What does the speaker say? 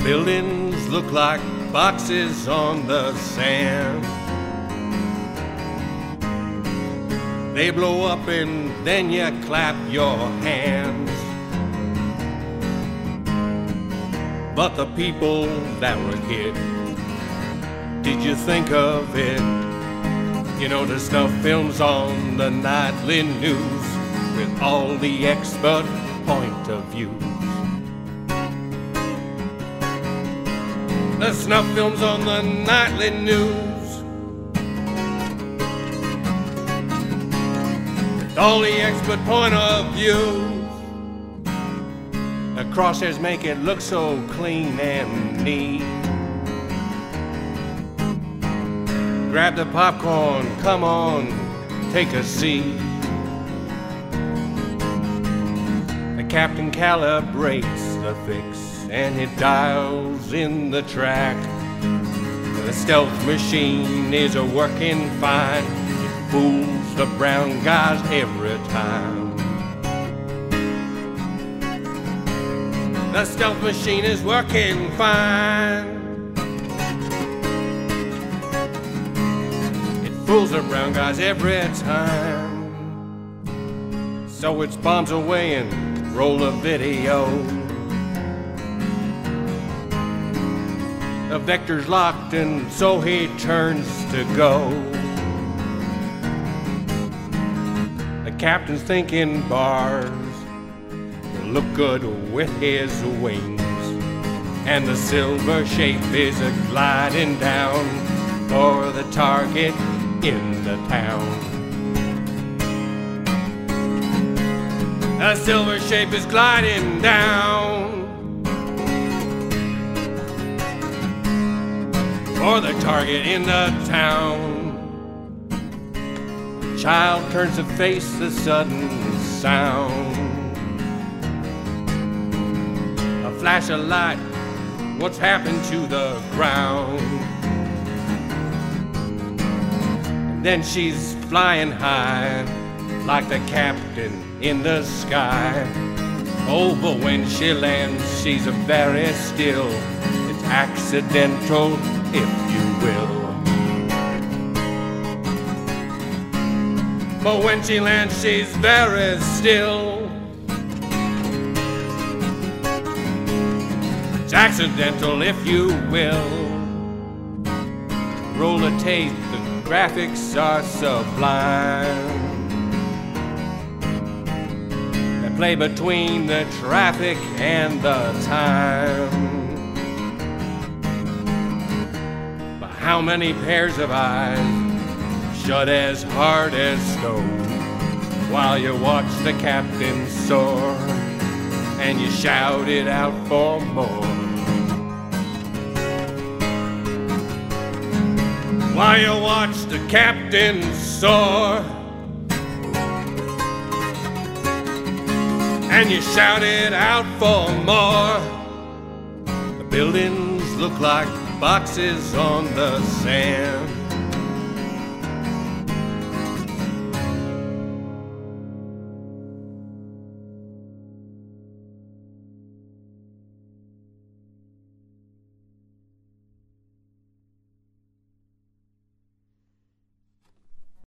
Buildings look like boxes on the sand. They blow up and then you clap your hands. But the people that were hit, did you think of it? You know, the snuff films on the nightly news with all the expert point of views. The snuff films on the nightly news with all the expert point of views. The crosshairs make it look so clean and neat. Grab the popcorn, come on, take a seat. The captain calibrates the fix and it dials in the track. The stealth machine is a working fine. It fools the brown guys every time. The stealth machine is working fine. It fools the brown guys every time. So it's bombs away and roll a video. The vector's locked and so he turns to go. The captain's thinking bars will look good with his wings, and the silver shape is a gliding down for the target in the town. The silver shape is gliding down for the target in the town. The child turns to face the sudden sound. A flash of light, what's happened to the ground? And then she's flying high like the captain in the sky. Oh, but when she lands, she's very still. It's accidental, if you will. But when she lands, she's very still. It's accidental, if you will. Roll a tape, the graphics are sublime. They play between the traffic and the time. How many pairs of eyes shut as hard as stone while you watch the captain soar and you shout it out for more? While you watch the captain soar and you shout it out for more. The buildings look like boxes on the sand.